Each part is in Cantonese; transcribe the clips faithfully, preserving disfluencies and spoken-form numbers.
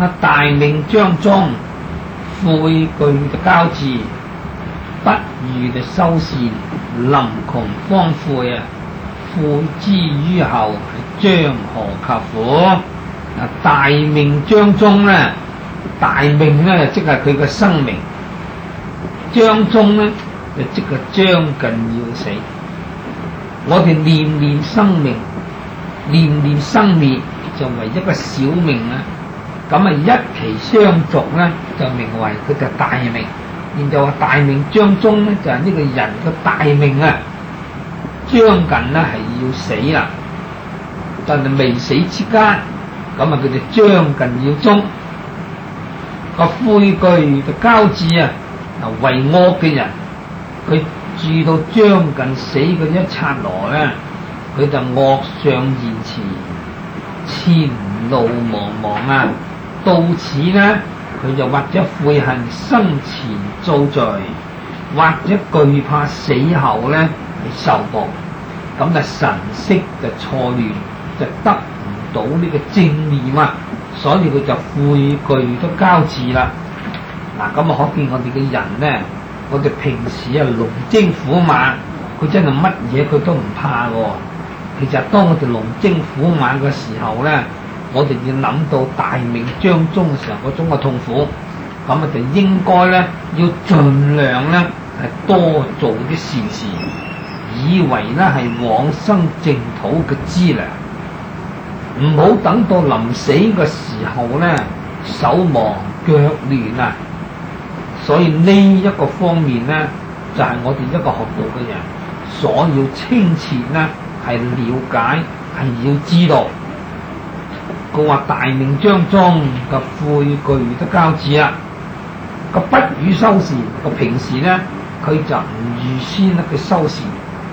啊，大命將終，悔懼的交治，不遇的修善，臨窮方悔啊！悔之於後，將何及乎？啊，大命將終咧，大命咧即係佢嘅生命，將終咧就即係將近要死。我哋念念生命，念念生滅，就為一個小命啊！咁啊，一期相續咧，就名為佢嘅大命。然就話大命將終咧，就係、是、呢個人嘅大命啊，將近咧係要死啦，但係未死之間，咁啊佢哋將近要終。個悔懼嘅交治啊，嗱為惡嘅人，佢住到將近死嘅一剎那咧，佢就惡相現前，前路茫茫啊！到此呢，佢就或者悔恨生前造罪，或者懼怕死後呢係受報，咁就神識就錯亂，就得唔到呢個正念啊！所以佢就悔懼都交治啦。嗱，咁啊可見我哋嘅人呢，我哋平時啊龍精虎猛，佢真係乜嘢佢都唔怕喎。其實當我哋龍精虎猛嘅時候呢，我哋要諗到大命將終嘅時候嗰種嘅痛苦，咁啊就應該咧要盡量咧係多做啲善事，以為咧係往生淨土嘅資糧，唔好等到臨死嘅時候咧手忙腳亂啊！所以呢一個方面咧，就係、是、我哋一個學道嘅人所要清切咧，係了解，係要知道。佢話大命將終，個悔懼都交治啦。個不與修善，個平時咧佢就唔預先咧去修善。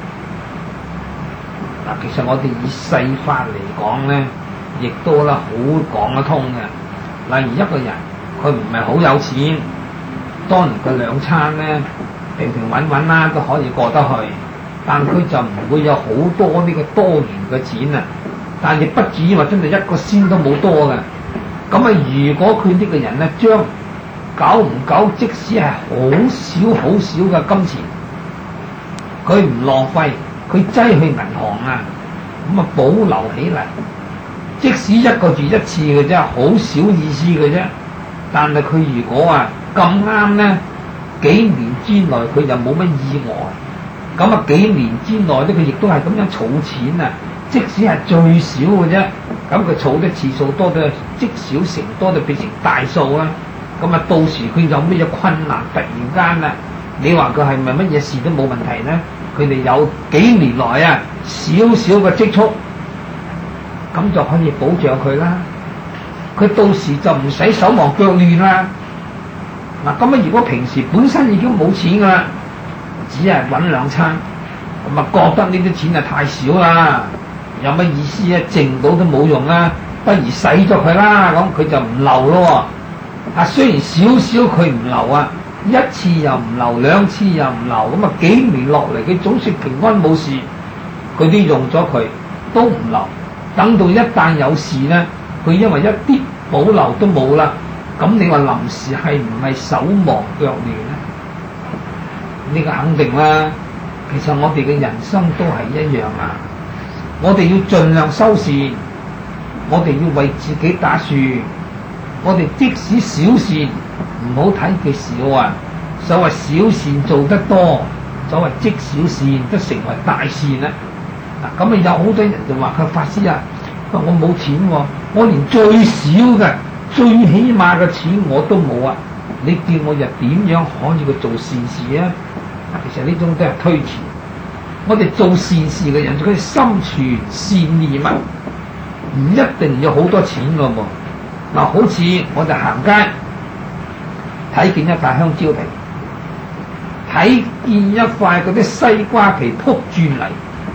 嗱，其實我哋以世法嚟講咧，亦都啦好講得通嘅。例如一個人，佢唔係好有錢，當然佢兩餐咧平平穩穩啦都可以過得去，但佢就唔會有好多呢個多餘嘅錢啊。但亦不至於話真係一個仙都冇多嘅。咁啊，如果佢呢個人咧，將久唔久，即使係好少好少嘅金錢，佢唔浪費，佢擠去銀行啊，咁啊保留起嚟，即使一個月一次嘅啫，好少意思嘅啫。但係佢如果啊咁啱咧，幾年之內佢又冇乜意外，咁啊幾年之內咧，佢亦都係咁樣儲錢啊。即使係最少嘅啫，咁佢儲嘅次數多到積少成多，就變成大數啦。咁啊，到時佢有咩嘢困難，突然間啊，你話佢係咪乜嘢事都冇問題咧？佢哋有幾年來啊，少少嘅積蓄，咁就可以保障佢啦。佢到時就唔使手忙腳亂啦。嗱，咁啊，如果平時本身已經冇錢噶啦，只係揾兩餐，咁啊覺得呢啲錢啊太少啦。有乜意思啊？剩到都冇用啦，不如使咗佢啦，咁佢就唔留咯。啊，雖然少少佢唔留啊，一次又唔留，兩次又唔留，咁啊幾年落嚟，佢總算平安冇事，佢都用咗佢，都唔留。等到一旦有事咧，佢因為一啲保留都冇啦，咁你話臨時係唔係手忙腳亂咧？呢個肯定啦。其實我哋嘅人生都係一樣啊。我哋要盡量修善，我哋要為自己打算，我哋即使小善，唔好睇佢少啊。所謂小善做得多，所謂積小善都成為大善啦。嗱，咁啊有好多人就話佢法師啊，佢話我冇錢喎，我連最少嘅、最起碼嘅錢我都冇啊！你叫我又點樣可以去做善事啊？其實呢種都係推辭。我哋做善事嘅人，佢心存善念啊，唔一定要好多錢噶噃。嗱，好似我哋行街睇見一塊香蕉皮，睇見一塊嗰啲西瓜皮撲轉嚟，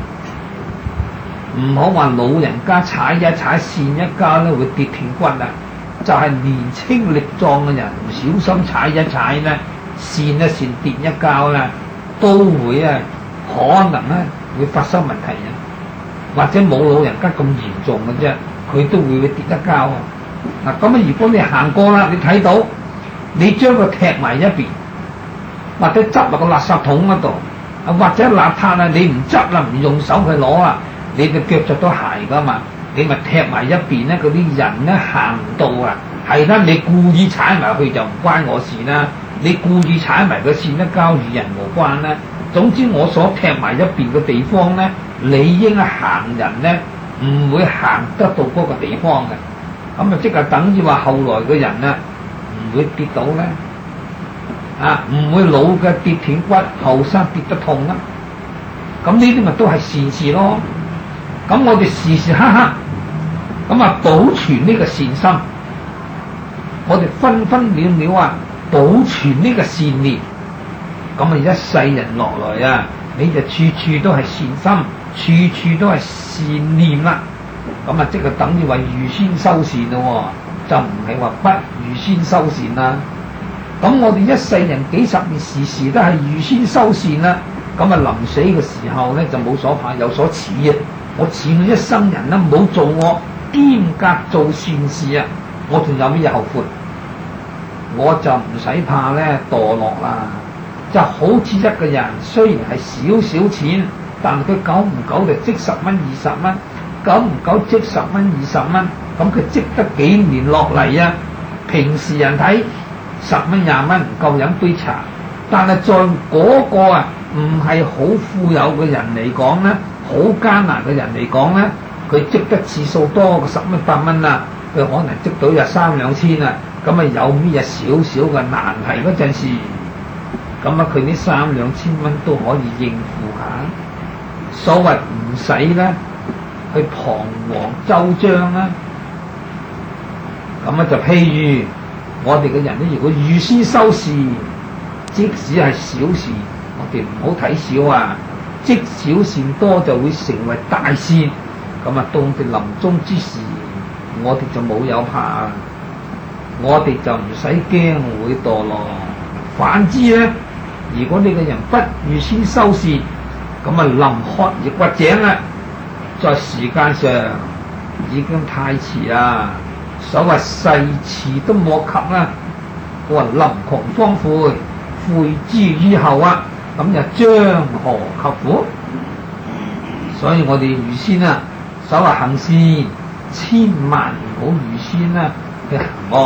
唔好話老人家踩一踩跣一跤咧會跌斷骨啊！就係、是、年青力壯嘅人唔小心踩一踩咧，跣一跣跌一跤咧，都會啊〜可能咧會發生問題啊，或者冇老人家咁嚴重嘅啫，佢都會會跌一跤啊。 嗱，咁啊，如果你行過啦，你睇到，你將佢踢埋一邊，或者執落個垃圾桶嗰度，啊或者邋遢啊，你唔執啦，唔用手去攞啦，你嘅腳着到鞋噶嘛，你咪踢埋一邊咧，嗰啲人咧行唔到啊，係啦，你故意踩埋去就唔關我事啦，你故意踩埋個線咧，交與人無關啦。總之我所踢埋一邊嘅地方咧，理應行人咧唔會行得到嗰個地方嘅。咁啊，即係等於話後來嘅人啊，唔會跌倒咧，啊，唔會老嘅跌斷骨，後生跌得痛啦。咁呢啲咪都係善事咯。咁我哋時時刻刻咁啊，保存呢個善心，我哋分分秒秒啊，保存呢個善念。咁啊，一世人落來啊，你就處處都係善心，處處都係善念啦。咁啊，即係等於話預先修善咯，就唔係話不預先修善啦。咁我哋一世人幾十年時時都係預先修善啦。咁啊，臨死嘅時候咧就冇所怕，有所恃啊！我似我一生人啦，冇做我兼夾做善事啊，我仲有咩嘢後悔？我就唔使怕咧墮落啦。就好似一個人雖然係少少錢，但係佢久唔久就積十蚊二十蚊。久唔久積十蚊二十蚊，咁佢積得幾年落嚟啊？平時人睇十蚊廿蚊唔夠飲杯茶，但係在嗰個啊唔係好富有嘅人嚟講咧，好艱難嘅人嚟講咧，佢積得次數多過十蚊八蚊啊，佢可能積到有三兩千啊，咁啊有咩嘢少少嘅難題嗰陣時，咁啊佢呢三兩千蚊都可以應付下，所謂唔使咧。去彷徨周章啦，咁啊就譬如我哋嘅人咧，如果預先修善，即使係小事，我哋唔好睇小啊，積小善多就會成為大善。咁啊，到我哋臨終之時，我哋就冇有怕，我哋就唔使驚會墮落。反之咧，如果你個人不預先修善，咁啊臨渴而掘井啦。在時間上已經太遲啦，所謂世遲都莫及啦。我話臨窮方悔，悔之於後啊，咁就將何及乎？所以我哋預先啊，所謂行善，千萬唔好預先啊去行惡。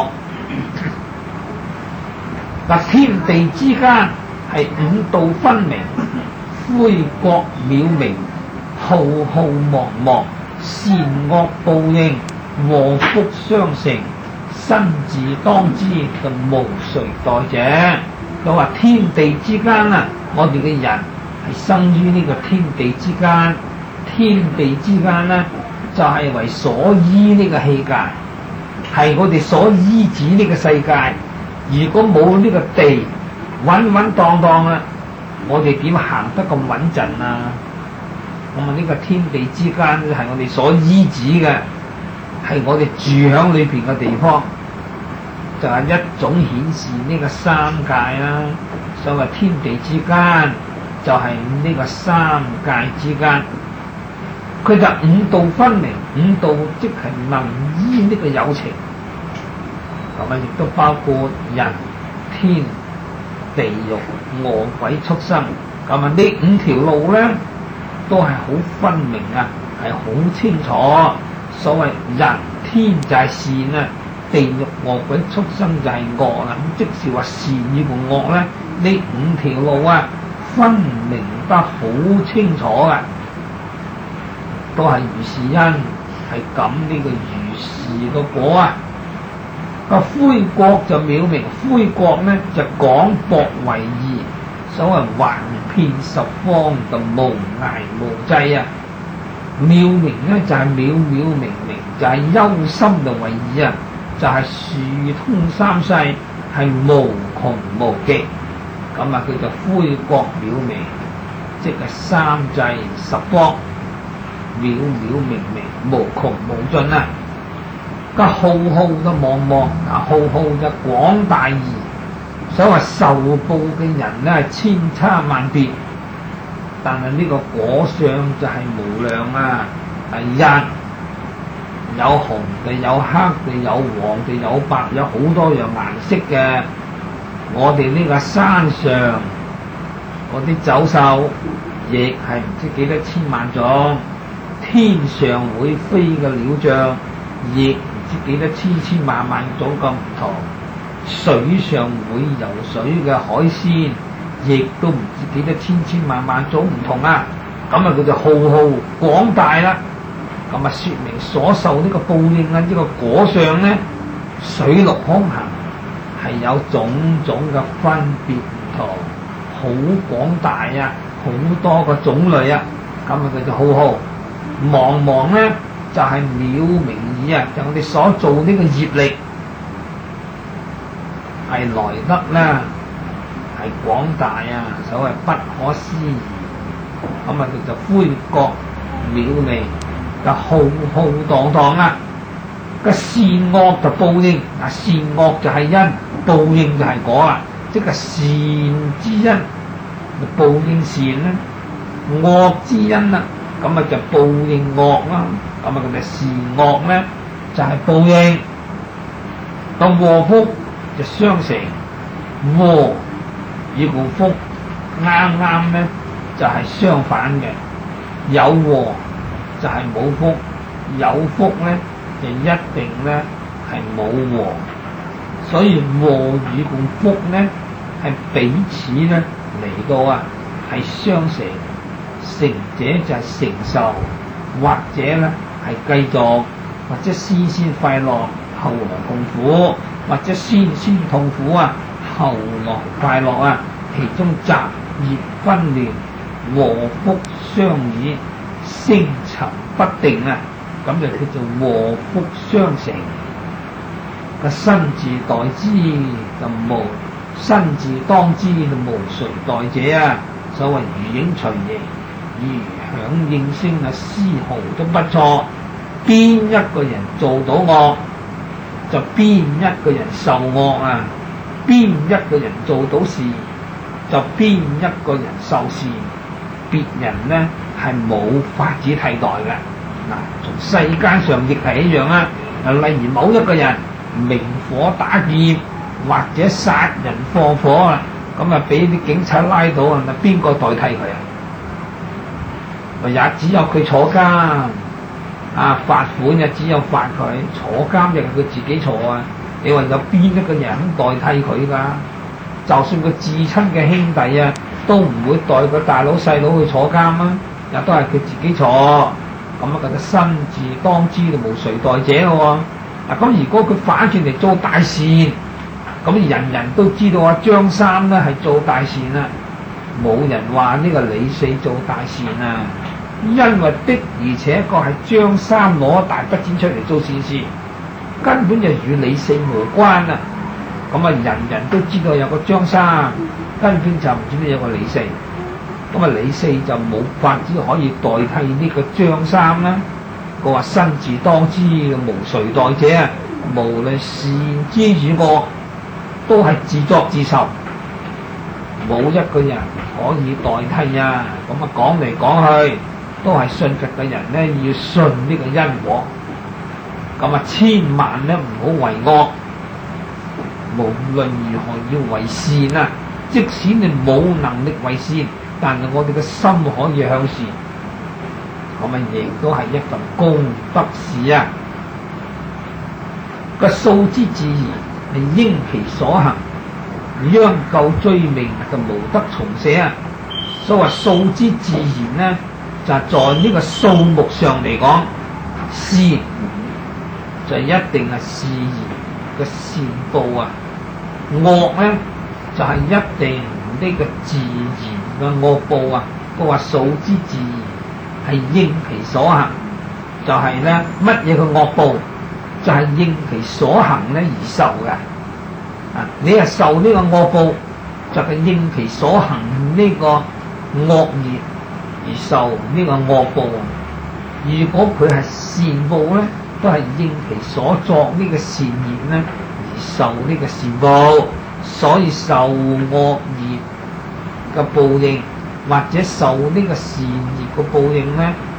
嗱，天地之間係五道分明，灰國渺明。浩浩茫茫，善惡報應，禍福相承，生自當知，就無誰代者。佢話天地之間啊，我哋嘅人係生於呢個天地之間，天地之間咧就係、是、為所依呢個器界，係我哋所依止呢個世界。如果冇呢個地穩穩當當啦，我哋點行得咁穩陣啊？咁啊！呢個天地之間係我哋所依止嘅，係我哋住響裏邊嘅地方，就係、是、一種顯示呢個三界啦。所謂天地之間，就係、是、呢個三界之間。佢就五道分明，五道即係能依呢個有情，咁啊亦都包括人、天、地獄、餓鬼、畜生。咁啊呢五條路咧，都係好分明啊，係好清楚。所謂人天就係善啊，地獄餓鬼畜生就係惡啦。咁即是話善與惡咧，呢五條路啊，分明得好清楚嘅，都係如是因，係咁呢個如是個果啊。個灰國就渺明，灰國咧就廣博為義。所謂橫遍十方就無涯無際啊，妙明咧就係渺渺明明，就係、是、憂心就為義啊，就係、是、樹通三世，係無窮無極。咁啊叫做灰國渺明，即係三際十方渺渺明明，無窮無盡啊。個浩浩就茫茫，啊浩浩就廣大義。所謂受報嘅人咧係千差萬別，但係呢個果相就係無量啊！係人有紅嘅，有黑嘅，有黃嘅，有白，有好多樣顏色嘅。我哋呢個山上嗰啲走獸，亦係唔知幾多千萬種。天上會飛嘅鳥象，亦唔知幾多千千萬萬種咁唔同。水上會游水嘅海鮮，亦都唔知幾多千千萬萬種唔同啊！咁啊，佢就浩浩廣大啦。咁啊，說明所受呢個報應啊，呢個果相咧，水陸空行係有種種嘅分別唔同，好廣大啊，好多個種類啊。咁啊，佢就浩浩茫茫咧，就係、是、渺明矣啊！就我哋所做呢個業力係來得咧，係廣大啊，所謂不可思議。咁啊，佢就恢覺渺微，就浩浩蕩蕩啊！個善惡就報應，啊善惡就係因，報應就係果啊！即係善之因，就報應善啦；惡之因啦，咁啊就報應惡啦。咁啊，佢哋善惡咧就係、是、報應。咁禍福就相成，禍與故福啱啱咧就係、是、相反嘅，有禍就係冇福，有福咧就一定咧係冇禍，所以禍與共福咧係彼此咧嚟到啊係相成，成者就係承受，或者咧係繼續，或者先先快樂後來痛苦，或者先先痛苦啊後來快樂啊，其中雜業紛亂，禍福相倚，升沉不定啊，咁就叫做禍福相成。個身自代之就無，身自當之就無誰代者啊！所謂如影隨形，如響應聲啊，絲毫都不錯。邊一個人做到惡，就邊一個人受惡啊！邊一個人做到事，就邊一個人受事。別人呢係冇法子替代嘅。嗱，從世間上亦係一樣啊！例如某一個人明火打劫或者殺人放火啊，咁啊俾啲警察拉到啊，邊個代替佢啊？咪也只有佢坐監啊，罰款就只有罰佢，坐監就係佢自己坐啊！你話有邊一個人代替佢㗎？就算佢至親嘅兄弟啊，都唔會代個大佬細佬去坐監啊，又都係佢自己坐。咁啊，佢嘅身自當之就無誰代者咯。嗱，咁如果佢反轉嚟做大善，咁人人都知道啊，張三咧係做大善啊，冇人話呢個李四做大善啊，因為的而且確係張三攞大筆錢出嚟做善事，根本就與李四無關啊。咁啊，人人都知道有個張三，根本就唔知道有個李四。咁啊，李四就冇法子可以代替呢個張三啦。佢話身自當之，無誰代者啊！無論善之與惡，都係自作自受，冇一個人可以代替啊！咁啊，講嚟講去，都係信佛嘅人咧，要信呢個因果。咁啊，千萬咧唔好為惡，無論如何要為善啊！即使你冇能力為善，但係我哋嘅心可以向善。咁啊，亦都係一份功德事啊！個數之自然係應其所行，央救追命就無得重寫啊！所謂數之自然咧，就係、是、在呢個數目上嚟講，善就一定係自然嘅善報啊！惡咧就係、是、一定呢個自然嘅惡報啊！佢話數之自然。係應其所行，就係咧乜嘢嘅惡報，就係、是、應其所行咧而受嘅。啊，你係受呢個惡報，就係、是、應其所行呢個惡業而受呢個惡報。如果佢係善報咧，都係應其所作呢個善業咧而受呢個善報。所以受惡業嘅報應，或者受呢個善業嘅報應咧，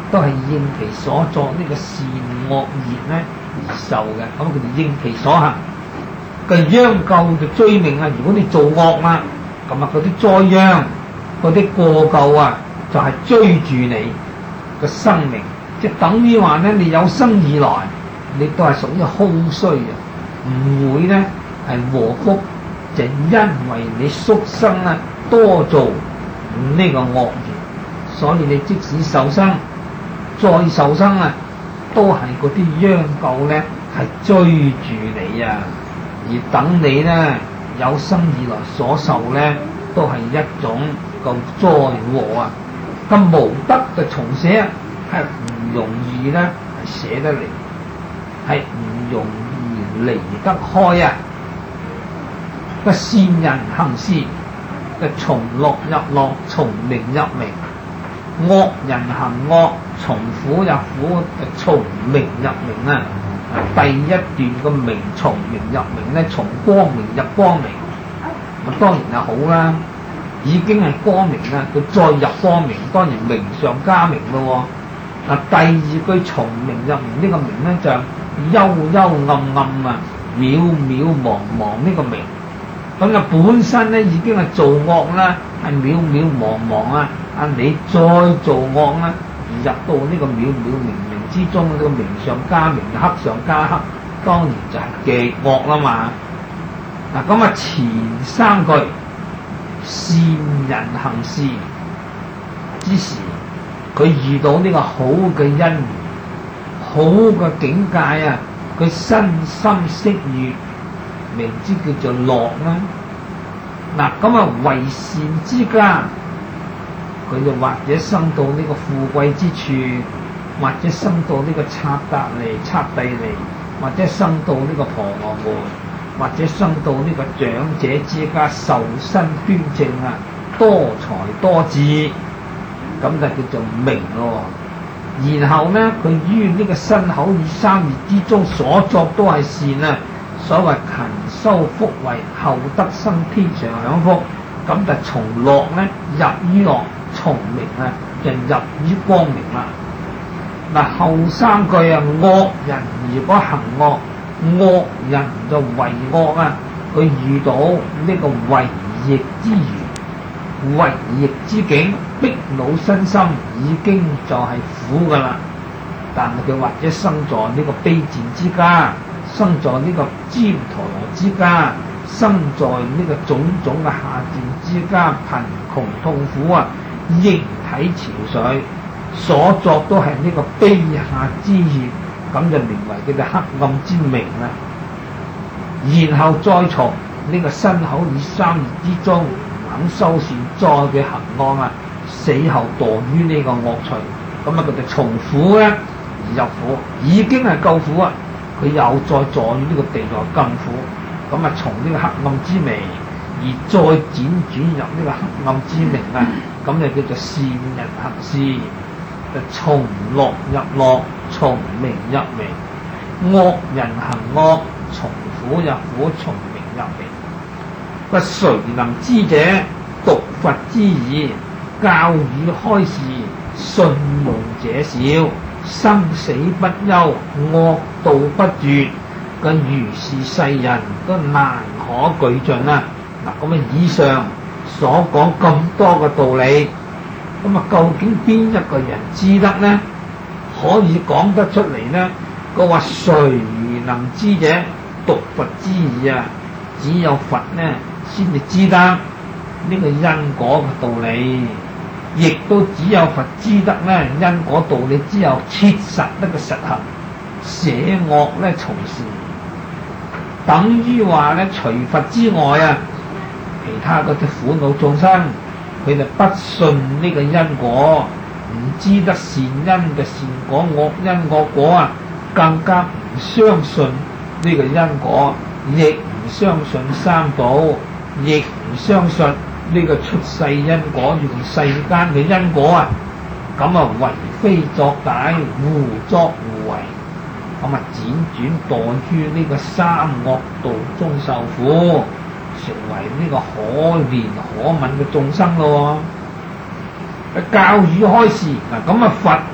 都係應其所作呢個善惡業咧而受嘅，咁佢哋應其所行嘅殃咎就追命啊！如果你做惡啦，咁啊嗰啲災殃、嗰啲過咎啊，就係、是、追住你個生命，即係等於話咧，你有生以來，你都係屬於空虛啊，唔會咧係禍福，就因為你宿生啊多做呢個惡業，所以你即使受生，再受生啊，都係嗰啲殃咎咧係追住你啊，而等你咧有生以來所受咧，都係一種個災禍啊！咁無德嘅重寫係唔容易咧，係寫得嚟，係唔容易離得開啊！個善人行事嘅從樂入樂，從名入名；惡人行惡，從苦入苦，就從名入名啊！第一段個名從名入名咧，從光明入光明，咁當然係好啦，已經係光明啦，佢再入光明，當然名上加名咯。嗱，第二句從名入名呢個名咧就幽幽暗暗啊，渺渺茫茫呢個名，咁啊本身咧已經係做惡啦，係渺渺茫茫啊，啊你再做惡啦，而入到呢個渺渺明明之中，呢個名上加名，黑上加黑，當然就係極惡啦嘛。嗱，咁啊前三句善人行事之時，佢遇到呢個好嘅因緣，好嘅境界啊，佢身心識悅，名之叫做樂啦。嗱，咁啊為善之家，佢就或者生到呢個富貴之處，或者生到呢個剎達尼、剎帝尼，或者生到呢個婆羅門，或者生到呢個長者之家，受身端正啊，多才多智，咁就叫做名咯。然後咧，佢於呢個身口意三業之中所作都係善啊。所謂勤修福慧，後得生天上享福，咁就從樂咧入於樂，從名啊就入於光明啦。嗱，後三句啊，惡人如果行惡，惡人就為惡啊，佢遇到呢個為逆之緣、為逆之境，逼惱身心，已經就係苦噶啦。但係佢或者生在呢個卑賤之家，生在呢個旃陀羅之家，生在呢個種種嘅下賤之家，貧窮痛苦啊，形體憔悴，所作都係呢個卑下之業，咁就名為佢哋黑暗之名啦。然後再從呢個身口意三業之中唔肯修善，再嘅行惡啊，死後墮於呢個惡趣，咁啊佢哋從苦咧而入苦，已經係夠苦啊，佢又再墮於呢個地內更苦，咁啊從呢個黑暗之名而再輾轉入呢個黑暗之名啊，咁就叫做善人行事，就從樂入樂，從名入名；惡人行惡，從苦入苦，從名入名。不誰能知者？獨佛知矣。教汝開示，信用者少，生死不休，惡道不絕。咁如是世人都難可具盡啊！嗱，咁啊以上所講咁多嘅道理，咁啊究竟邊一個人知得呢？可以講得出嚟呢？佢話誰能知者？獨佛知矣啊！只有佛呢先至知得呢個因果嘅道理，亦都只有佛知得呢因果道理，只有切實得個實行，捨惡咧從善。等於話咧，除佛之外啊，其他嗰啲苦惱眾生，佢哋不信呢個因果，唔知得善因嘅善果，惡因惡果啊，更加唔相信呢個因果，亦唔相信三寶，亦唔相信呢個出世因果，用世間嘅因果啊，咁啊為非作歹，胡作胡為。咁啊，輾轉墮於呢個三惡道中受苦，成為呢個可憐可憫嘅眾生咯。教汝開示嗱，咁啊佛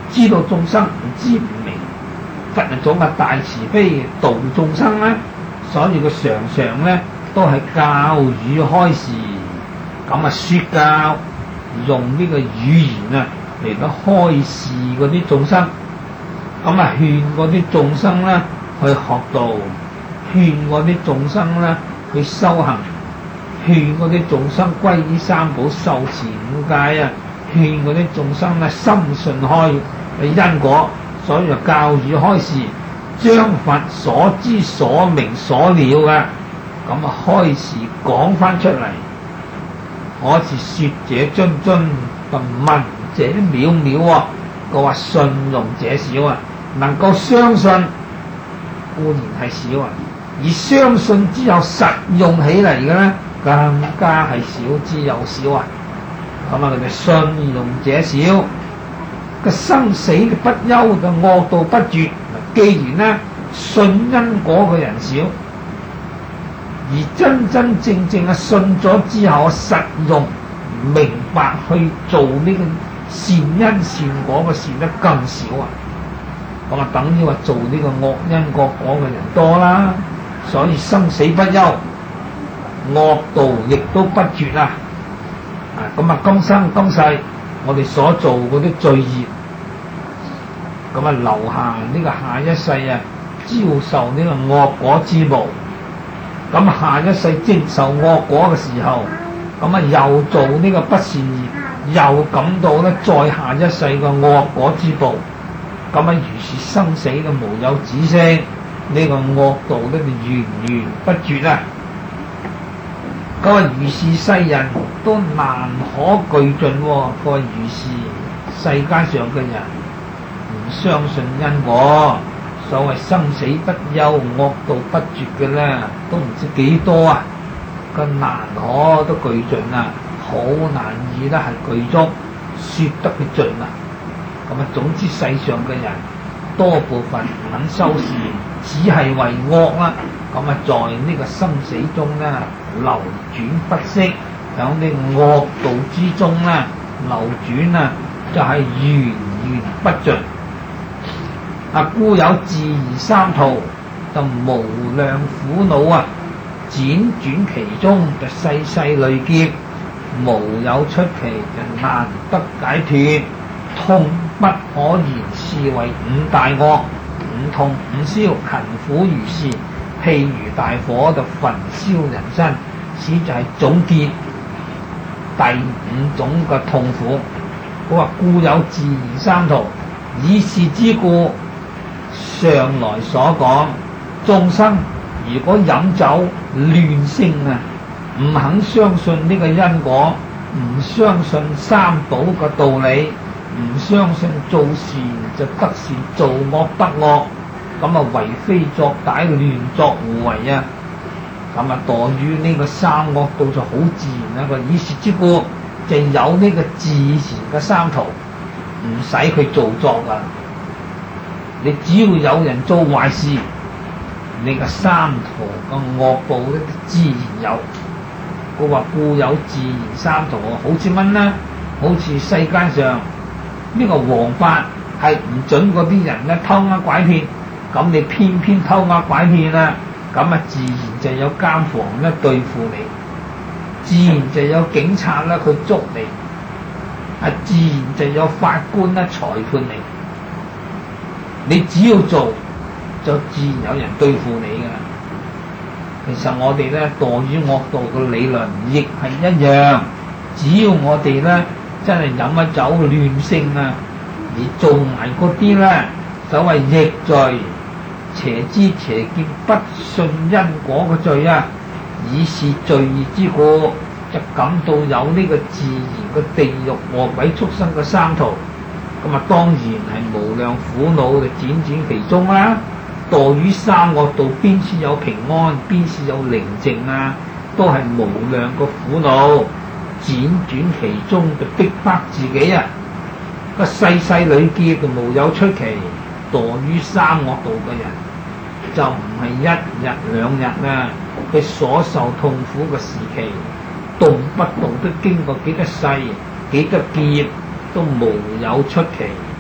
知道眾生唔知唔明，佛係種嘅大慈悲度眾生咧，所以佢常常咧都係教語開示，咁啊説教用呢個語言啊嚟到開示嗰啲眾生，咁啊勸嗰啲眾生咧去學道，勸嗰啲眾生咧去修行，勸嗰啲眾生歸依三寶受持五戒啊，勸嗰啲眾生咧深信開嘅因果，所以就教語開示，將佛所知所明所了嘅咁啊開示講翻出嚟。我是説者諄諄，就聞者渺渺啊！佢話信用者少啊，能夠相信固然係少啊，而相信之後實用起嚟嘅咧，更加係少之又少啊！咁啊，佢哋信用者少，個生死嘅不休嘅惡道不絕。既然咧信因果嘅人少，而真真正正嘅信咗之後實用明白去做呢個善因善果嘅事得更少啊！咁啊，等於話做呢個惡因惡果嘅人多啦，所以生死不休，惡道亦都不絕啊！啊，咁啊，今生今世我哋所做嗰啲罪業，咁啊留下呢個下一世啊，招受呢個惡果之報。咁下一世接受惡果嘅時候，咁啊又做呢個不善業，又感到咧再下一世嘅惡果之報。咁啊如是生死嘅無有止息，呢、這個惡道咧就源源不絕啊！咁啊如是世人都難可具盡喎、啊。佢話如是世間上嘅人唔相信因果。所謂生死不休、惡道不絕嘅咧，都唔知幾多啊！個難可都具盡啊，好難以咧係具足，説得佢盡啊！咁啊，總之世上嘅人多部分唔肯修善，只係為惡啦。咁啊，在呢個生死中咧流轉不息，喺呢個惡道之中咧流轉啊，就係源源不盡。啊，故有自疑三途，就無量苦惱啊！輾轉其中，就世世累劫，無有出期，就難得解脫。痛不可言，是為五大惡。五痛五燒，勤苦如是，譬如大火就焚燒人身。此就係總結第五種嘅痛苦。佢話故有自疑三途，以是之故。上來所講，眾生如果飲酒亂性啊，唔肯相信呢個因果，唔相信三寶嘅道理，唔相信做善就得善，做惡得惡，咁啊為非作歹，亂作胡為啊，咁啊墮於呢個三惡道就好自然啦。個以是之故，就有呢個自然嘅三途，唔使佢做作噶。你只要有人做壞事，你個三途嘅惡報咧自然有。佢話故有自然三途，好似乜呢？好似世間上呢個王法係唔準嗰啲人咧偷呃拐騙，咁你偏偏偷呃拐騙啦，咁啊自然就有監房咧對付你，自然就有警察咧去捉你，啊自然就有法官咧裁判你。你只要做，就自然有人對付你噶啦。其實我哋咧墮於惡道嘅理論亦係一樣，只要我哋咧真係飲咗酒亂性啊，而做埋嗰啲咧所謂逆罪、邪知邪見、不信因果嘅罪啊，以是罪孽之故，就感到有呢個自然嘅地獄餓鬼畜生嘅三途。咁啊，當然係無量苦惱就輾轉其中啦、啊。墮於三惡道，邊處有平安，邊處有寧靜啊？都係無量個苦惱，輾轉其中就逼迫自己啊！個世世累劫就無有出期。墮於三惡道嘅人，就唔係一日兩日啊！佢所受痛苦嘅時期，動不動都經過幾多世、幾多劫。都無有出期，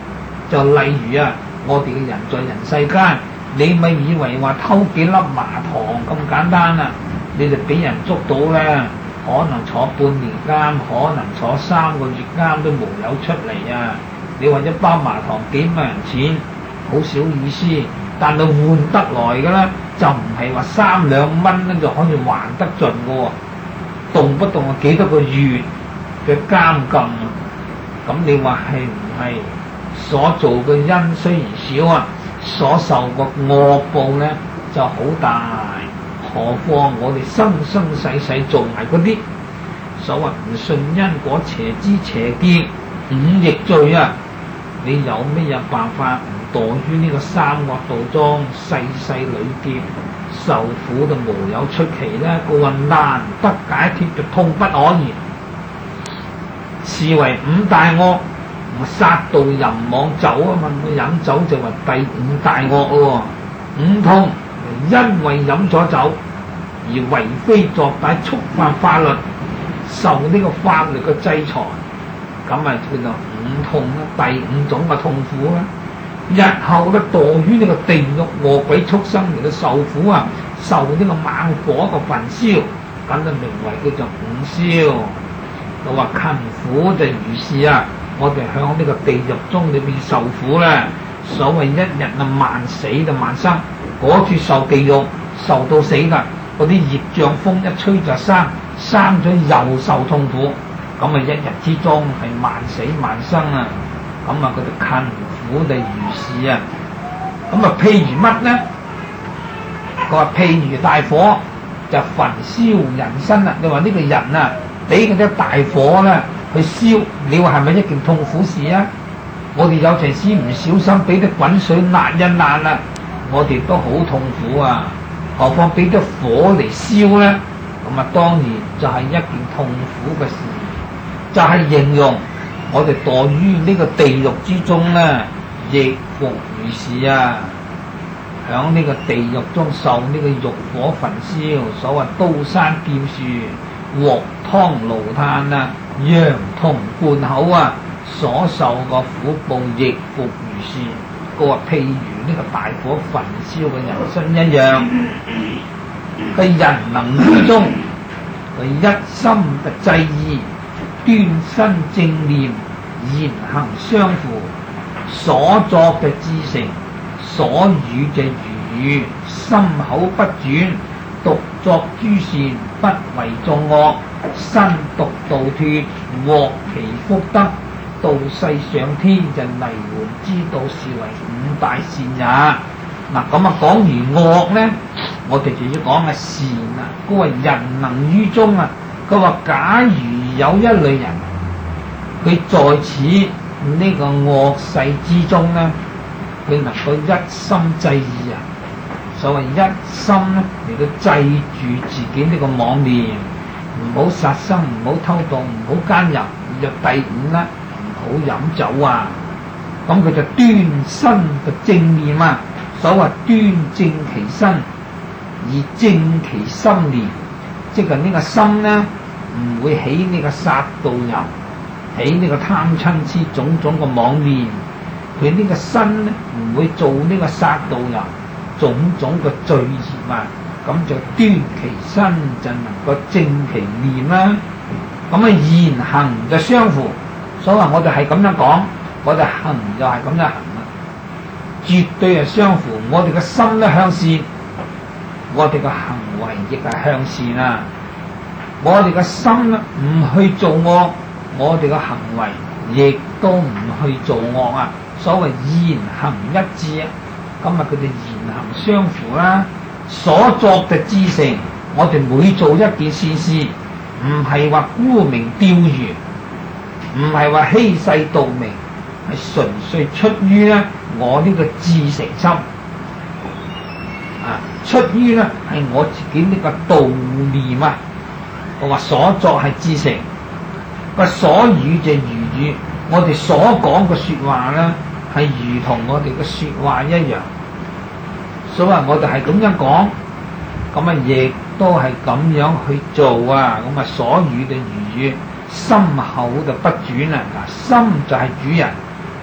就例如啊，我哋嘅人在人世間，你咪以為話偷幾粒麻糖咁簡單啊？你就俾人捉到咧，可能坐半年監，可能坐三個月監都無有出嚟啊！你話一包麻糖幾萬人錢，好少意思，但係換得來嘅咧，就唔係話三兩蚊咧就可以還得盡嘅喎，動不動啊幾多個月嘅監禁啊！咁你話係唔係所做嘅因雖然少啊，所受個惡報咧就好大？何況我哋生生世世做埋嗰啲所謂唔信因果、邪知邪見、五逆罪啊！你有咩有辦法唔墮於呢個三惡道中，世世累劫受苦就無有出奇呢？個運難不解脫就痛不可言，視為五大惡。殺盜淫妄酒啊嘛，飲酒就話第五大惡咯。五痛因為飲咗酒而為非作歹，觸犯法律，受呢個法律嘅制裁，咁啊叫做五痛啦，第五種嘅痛苦啦。日後咧墮於呢個地獄餓鬼畜生嚟到受苦啊，受呢個猛火嘅焚燒，咁就名為叫做五燒。佢話勤苦就如是啊。我哋響呢個地獄中裏邊受苦咧，所謂一日啊萬死就萬生，嗰處受地獄受到死噶，嗰啲業障風一吹就生，生咗又受痛苦，咁啊一日之中係萬死萬生啊！咁啊佢哋勤苦就如是啊！咁啊譬如乜咧？佢話譬如大火就焚燒人身啊！你話呢個人啊，俾嗰啲大火咧去燒，你話係咪一件痛苦事啊？我哋有陣時唔小心俾啲滾水焫一焫啦，我哋都好痛苦啊！何況俾啲火嚟燒咧，咁啊當然就係一件痛苦嘅事，就係、是、形容我哋墮於呢個地獄之中咧，亦復如是啊！響呢個地獄中受呢個欲火焚燒，所謂刀山劍樹、鑊湯爐炭啊，烊銅灌口啊，所受個苦報亦復如是。佢話譬如呢個大火焚燒嘅人身一樣，佢人能於中，佢一心嘅制意，端身正念，言行相符，所作嘅知成，所語嘅如語，心口不轉，獨作諸善，不為眾惡，身獨度脫，獲其福德，到世上天就泥門之道，是為五大善也。嗱咁啊，講完惡咧，我哋就要講嘅善啊。佢話人能於中啊，佢話假如有一類人，佢在此呢個惡世之中咧，佢能夠一心制意啊。所謂一心咧嚟到制住自己呢個妄念，唔好殺生，唔好偷盜，唔好奸淫。就第五啦，唔好飲酒啊。咁佢就端身嘅正念啊。所謂端正其身，而正其心念，即係呢個心咧唔會起呢個殺盜淫，起呢個貪嗔痴種種嘅妄念。佢呢個身咧唔會做呢個殺盜淫種種嘅罪業啊。咁就端其身就能夠正其念啦。咁啊言行就相符，所以話我哋係咁樣講，我哋行就係咁樣行啦，絕對係相符。我哋嘅心咧向善，我哋嘅行為亦係向善啊。我哋嘅心咧唔去做惡，我哋嘅行為亦都唔去做惡啊。所謂言行一致啊，咁啊佢哋言行相符啦。所作嘅知成，我哋每做一件善事，唔係話沽名釣譽，唔係話欺世盜名，係純粹出於咧我呢個至誠心啊，出於咧係我自己呢個道念啊。我話所作係至誠，個所語就如語，我哋所講嘅說話咧係如同我哋嘅說話一樣。所以話我哋係咁樣講，咁啊亦都係咁樣去做啊。咁啊所語就如語，心口就不轉啊。嗱，心就係主人，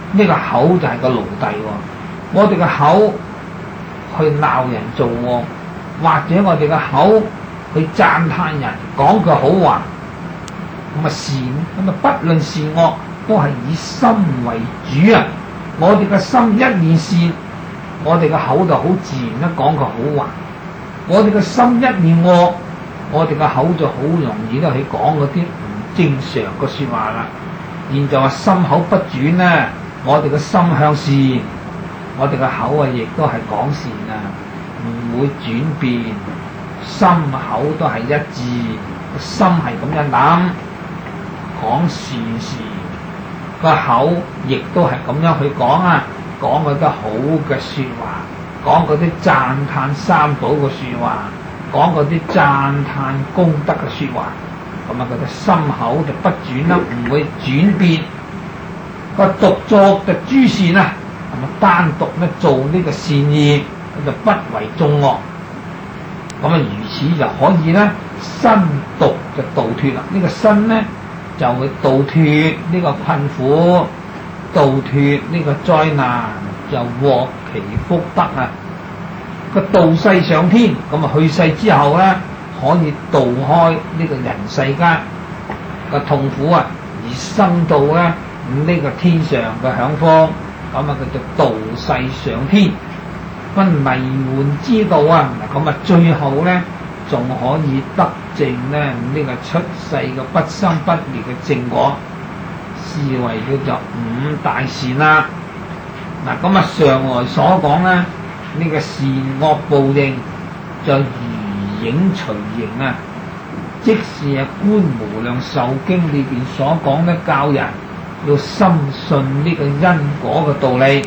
呢個口就係個奴隸喎。我哋嘅口去鬧人做惡，或者我哋嘅口去讚歎人，講句好話，咁啊善，咁啊不論善惡都係以心為主啊！我哋嘅心一念善，我哋嘅口就好自然咧講句好話；我哋嘅心一念惡，我哋嘅口就好容易咧去講嗰啲唔正常嘅說話啦。現在話心口不轉咧，我哋嘅心向善，我哋嘅口啊亦都係講善啊，唔會轉變，心口都係一致，心係咁樣諗，講善事，個口亦都係咁樣去講啊，講嗰啲好嘅說話，講嗰啲讚歎三寶嘅說話，講嗰啲讚歎功德嘅說話。咁啊，佢嘅心口就不轉啦，唔會轉變。個獨作就諸善啊，咁啊單獨咧做呢個善業，佢就不為眾惡。咁啊，如此就可以咧，身獨就度脫啦。呢個身咧就會度脫呢個困苦，度脫呢個災難，就獲其福德啊！個度世上天，咁啊去世之後咧，可以度開呢個人世間個痛苦啊，而生到咧呢個天上嘅享福，咁啊叫做度世上天，分迷門之道啊！咁啊最後咧仲可以得證咧呢個出世嘅不生不滅嘅正果，是為叫做五大善啦。嗱，咁啊上來所講咧呢個善惡報應就影隨形啊，即是啊《觀無量壽經》裏邊所講咧，教人要深信呢個因果嘅道理。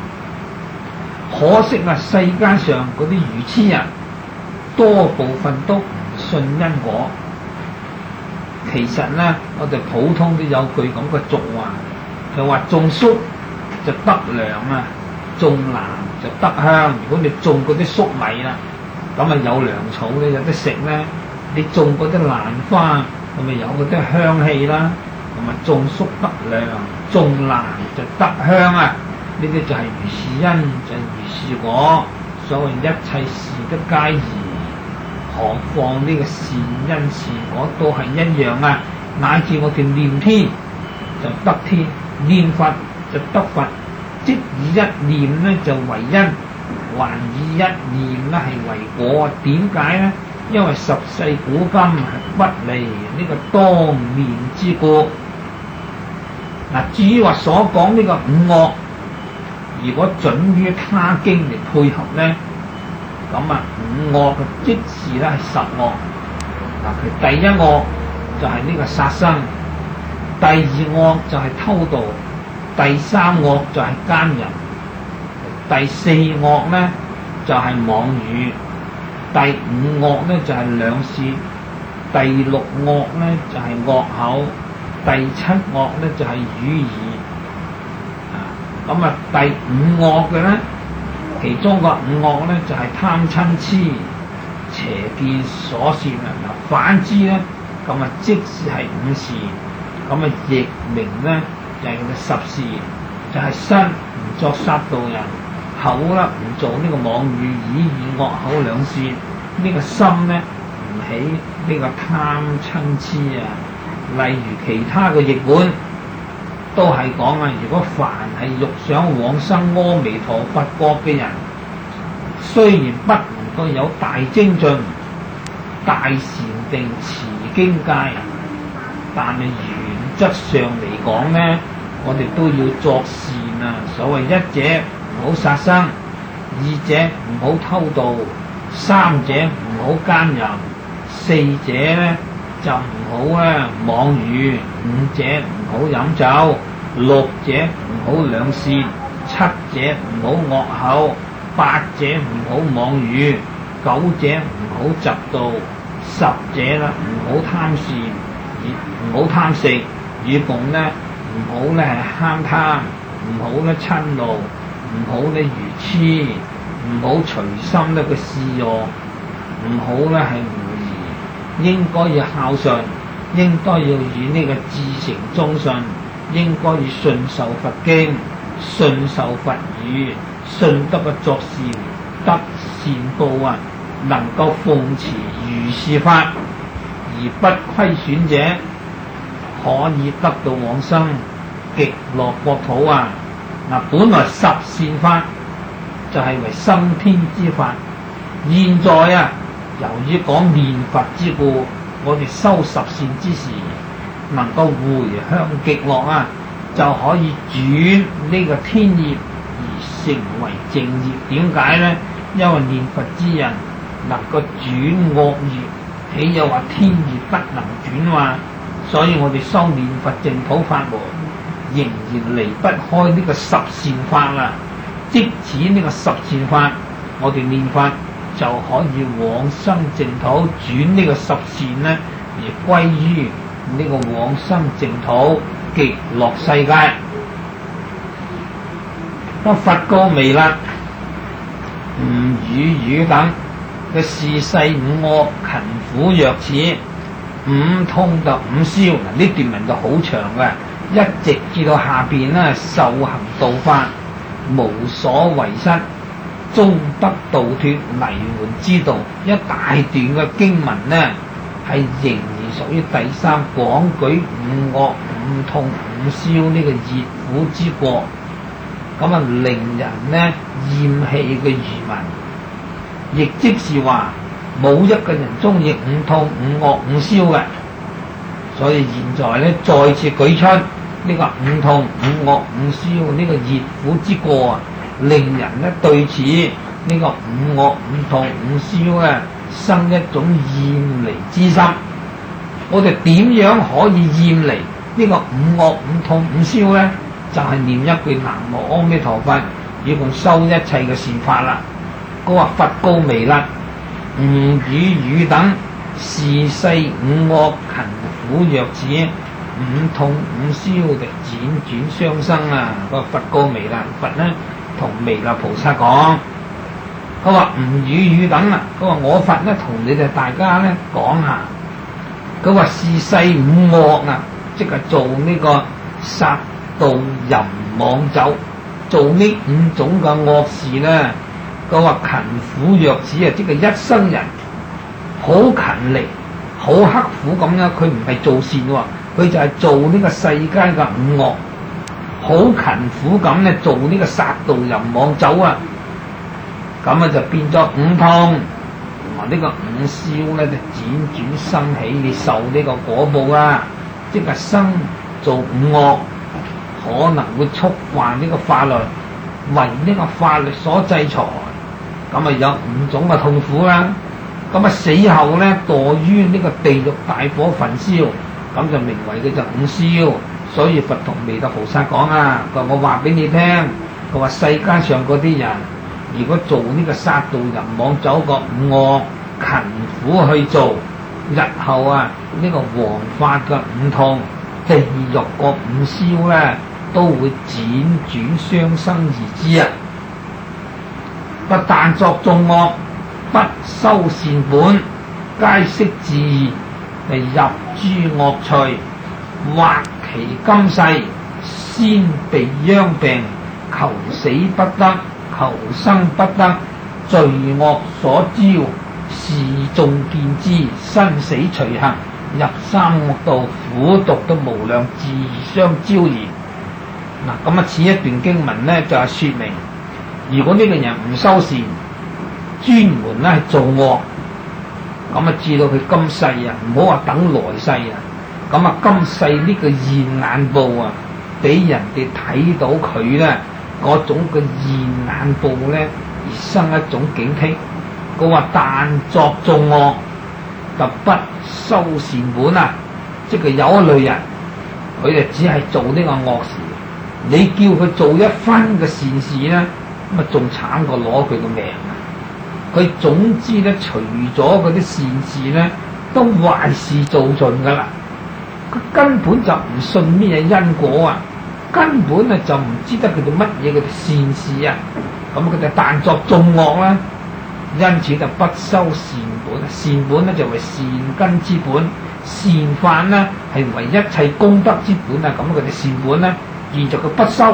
可惜啊，世間上嗰啲愚痴人，多部分都唔信因果。其實咧，我哋普通都有句咁嘅俗話，就話種粟就得糧啊，種蘭就得香。如果你種嗰啲粟米啦，咁啊有糧草咧，有得食咧；你種嗰啲蘭花，咁咪有嗰啲香氣啦。咁啊種粟得糧，種蘭就得香啊！呢啲就係如是因，就係如是果。所謂一切事得皆宜，何況呢個善因善果都係一樣啊！乃至我哋念天就得天，念佛就得佛，即以一念咧就為因，還以一念咧係為果。點解咧？因為十世古今係不離呢個當面之故。嗱，至於話所講呢個五惡，如果準於他經嚟配合咧，咁啊五惡嘅即是咧係十惡。嗱，佢第一惡就係呢個殺生，第二惡就係偷盜，第三惡就係奸淫，第四惡咧就係妄語，第五惡咧就係兩舌，第六惡咧就係惡口，第七惡咧就係語言。啊，咁啊第五惡嘅咧，其中個五惡咧就係貪嗔痴邪見所攝啊。嗱，反之咧，咁啊即是係五事，咁啊亦名咧就係十事，就係身唔作殺盜人，口啦唔做呢個妄語，以耳惡口兩舌，呢、這個心咧唔起呢個貪嗔痴啊。例如其他嘅譯本都係講啊，如果凡係欲想往生阿彌陀佛國嘅人，雖然不能夠有大精進、大禪定、持經戒，但係原則上嚟講咧，我哋都要作善啊。所謂一者唔好殺生，二者唔好偷盜，三者唔好奸淫，四者咧就唔好咧妄語，五者唔好飲酒，六者唔好兩舌，七者唔好惡口，八者唔好妄語，九者唔好嫉妒，十者咧唔好貪善，唔好貪食，與共咧唔好咧係慳貪，唔好咧嗔怒，唔好咧愚痴，唔好隨心咧個嗜欲，唔好咧係無疑，應該要孝順，應該要以呢個至誠忠信，應該要信受佛經， 信受佛語，信得嘅作善得善報啊，能夠奉持如是法而不虧損者，可以得到往生極樂國土啊！嗱，本來十善法就係為生天之法，現在啊，由於講念佛之故，我哋修十善之時，能夠回向極樂啊，就可以轉呢個天業而成為正業。點解呢？因為念佛之人能夠轉惡業，豈有話天業不能轉嘛？所以我哋修念佛淨土法門，仍然離不開呢個十善法啦。即使呢個十善法，我哋念佛就可以往生淨土，轉呢個十善呢，而歸於呢個往生淨土極樂世界。咁佛告彌勒、吳語語等嘅四世五惡勤苦若此，五通就五消。嗱，呢段文就好長嘅，一直至到下邊咧，受行道法無所遺失，終得度脫泥門之道。一大段嘅經文呢，係仍然屬於第三，廣舉五惡五痛五消呢個熱苦之過，咁啊令人呢厭棄嘅愚民，亦即是話冇一個人中意五痛五惡五消嘅。所以現在呢，再次舉出呢個五痛五惡五消呢個熱苦之過啊，令人呢對此呢個五惡五痛五消呢生一種厭離之心。我哋點樣可以厭離呢個五惡五痛五消呢？就係、是、念一句南無阿彌陀佛，以共修一切嘅善法啦。佢話佛告彌勒、吳語語等四世五惡勤苦若此，五痛五消的輾轉相生啊！個佛告彌勒，佛呢同彌勒菩薩講，佢話吳語語等啊，佢話我佛呢同你哋大家呢講下，佢話四世五惡啊，即係做呢個殺盜淫妄酒，做呢五種嘅惡事呢。佢話勤苦若此啊，即係一生人好勤力、好刻苦咁樣，佢唔係做善喎，佢就係做呢個世間嘅五惡，好勤苦咁咧做呢個殺盜淫妄酒啊，咁啊就變咗五痛，同埋呢個五消咧就輾轉生起，你受呢個果報啊，即係生做五惡，可能會觸犯呢個法律，為呢個法律所制裁。咁啊有五種嘅痛苦啦，咁啊死後咧墮於呢個地獄大火焚燒，咁就名為佢就五消。所以佛同彌勒菩薩講啊，佢話我話俾你聽，佢話世間上嗰啲人，如果做呢個殺盜淫妄酒個五惡，勤苦去做，日後啊呢、這個王法嘅五痛、地獄個五消咧，都會輾轉相生而之啊！不但作眾惡，不修善本，皆悉自然入諸惡趣，或其今世先被殃病，求死不得，求生不得，罪惡所招，示眾見之，生死隨行，入三惡道，苦毒都無量，自相招然。嗱，咁啊，此一段經文呢，就係、是、說明。如果呢個人唔修善，專門咧係做惡，咁啊至到佢今世啊，唔好話等來世啊，咁啊今世呢個現眼報啊，俾人哋睇到佢咧嗰種嘅現眼報咧，而生一種警惕。佢話但作眾惡，就不修善本啊，即係有一類人，佢哋只係做呢個惡事，你叫佢做一分嘅善事咧。咁啊，仲慘過攞佢個命啊！佢總之咧，除咗嗰啲善事咧，都壞事做盡噶啦。佢根本就唔信咩因果啊，根本啊就唔知得佢哋乜嘢嘅善事啊。咁佢哋但作眾惡啦，因此就不修善本。善本咧就為善根之本，善法咧係為一切功德之本啊。咁佢哋善本咧，現在佢不修，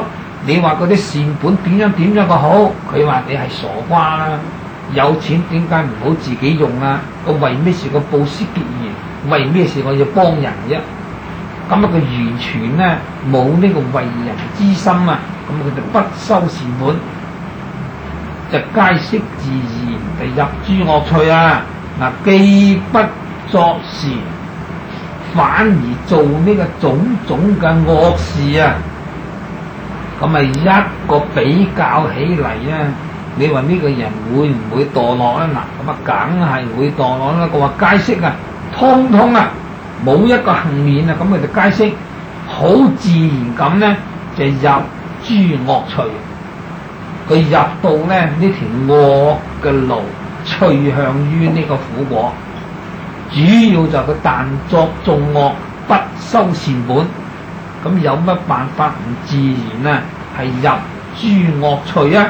你話嗰啲善本點樣點樣個好，佢話你係傻瓜啦！有錢點解唔好自己用啊？我為咩事個布施結緣？為咩事我要幫人啫？咁啊，佢完全咧冇呢個為人之心啊！咁佢就不修善本，就皆悉自然地入諸惡趣啊！嗱，既不作善，反而做呢個種種嘅惡事啊！咁咪一個比較起嚟啊！你話呢個人會唔會墮落咧？嗱，咁啊，梗係會墮落啦！佢話皆悉啊，通通啊，冇一個幸免啊！咁佢就皆悉，好自然咁咧，就入諸惡趣。佢入到咧呢條惡嘅路，趨向於呢個苦果。主要就佢但作眾惡，不修善本。咁有乜辦法唔自然啊？係入諸惡趣啊！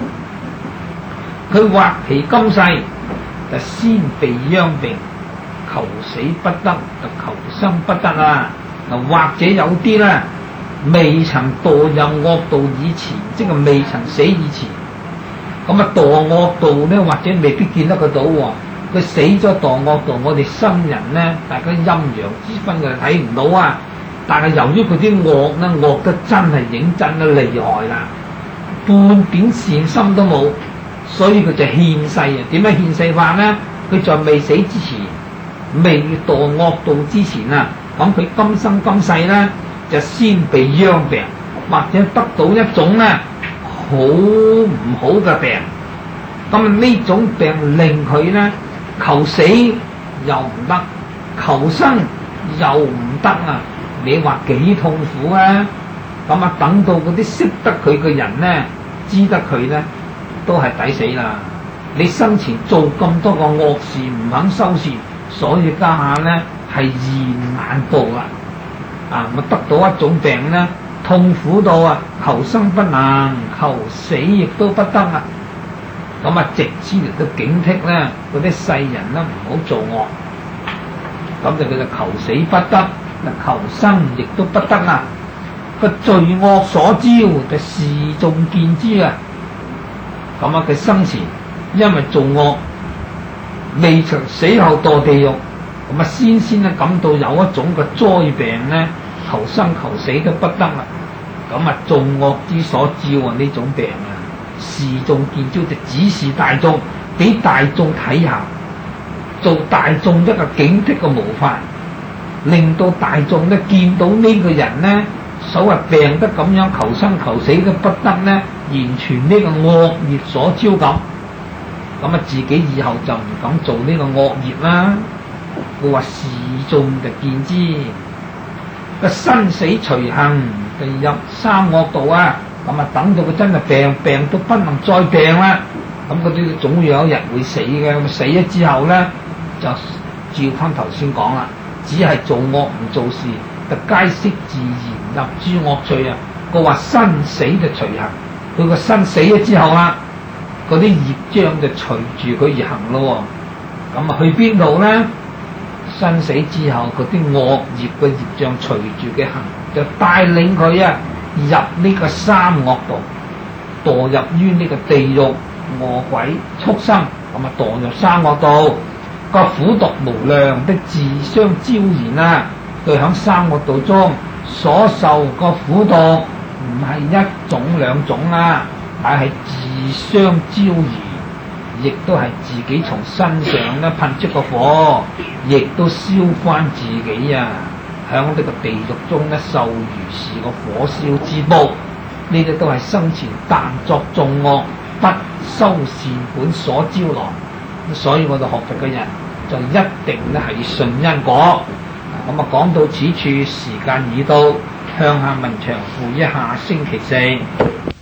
佢或其今世就先被殃病，求死不得，就求生不得啊！嗱，或者有啲咧未曾墮入惡道以前，即係未曾死以前，咁啊墮惡道咧，或者未必見得佢到喎。佢死咗墮惡道，我哋生人咧，大家陰陽之分嘅睇唔到啊！但係由於佢啲惡咧，惡得真係認真嘅厲害啦，半點善心都冇，所以佢就獻世啊！點樣獻世法咧？佢在未死之前，未墮惡道之前啊，咁佢今生今世咧就先被殃病，或者得到一種咧好唔好嘅病。咁呢種病令佢咧求死又唔得，求生又唔得啊！你話幾痛苦啊！咁啊，等到嗰啲識得佢嘅人咧，知得佢咧，都係抵死啦！你生前做咁多個惡事，唔肯修善，所以家下咧係現眼報啦！啊，咪得到一種病咧，痛苦到啊，求生不能，求死亦都不得啊！咁啊，直之嚟到警惕咧，嗰啲世人咧唔好做惡，咁就佢就求死不得。求生亦都不得啊！個罪惡所招就示眾見之啊！咁啊，佢生前因為做惡，未曾死後墮地獄，咁啊先先咧感到有一種嘅災病咧，求生求死都不得啦！咁啊，做惡之所招啊呢種病啊，示眾見招就指示大眾，俾大眾睇下，做大眾一個警惕嘅模範。令到大眾咧見到呢個人咧，所謂病得咁樣求生求死都不得咧，完全呢個惡業所招咁，咁啊自己以後就唔敢做呢個惡業啦。佢話示眾就見之，個生死隨行就入三惡道啊！咁啊等到佢真係病病到不能再病啦，咁嗰啲總有一日會死嘅。咁死咗之後咧，就照翻頭先講啦。只係做惡唔做事，就皆悉自然入諸惡趣啊！佢話生死就隨行，佢個生死咗之後啦，嗰啲業障就隨住佢而行咯。咁啊去邊度咧？生死之後，嗰啲惡業嘅業障隨住佢行，就帶領佢啊入呢個三惡道，墮入於呢個地獄、餓鬼、畜生，咁啊墮入三惡道。個苦毒無量的自相招燃啊！佢響三惡道中所受個苦毒唔係一種兩種啊，但係自相招燃，亦都係自己從身上咧噴出個火，亦都燒翻自己啊！響呢個地獄中咧受如是個火燒之報，呢啲都係生前但作眾惡，不修善本所招來。所以我哋學佛嘅人就一定咧係順因果。咁啊，講到此處，時間已到，向下文長付一下星期四。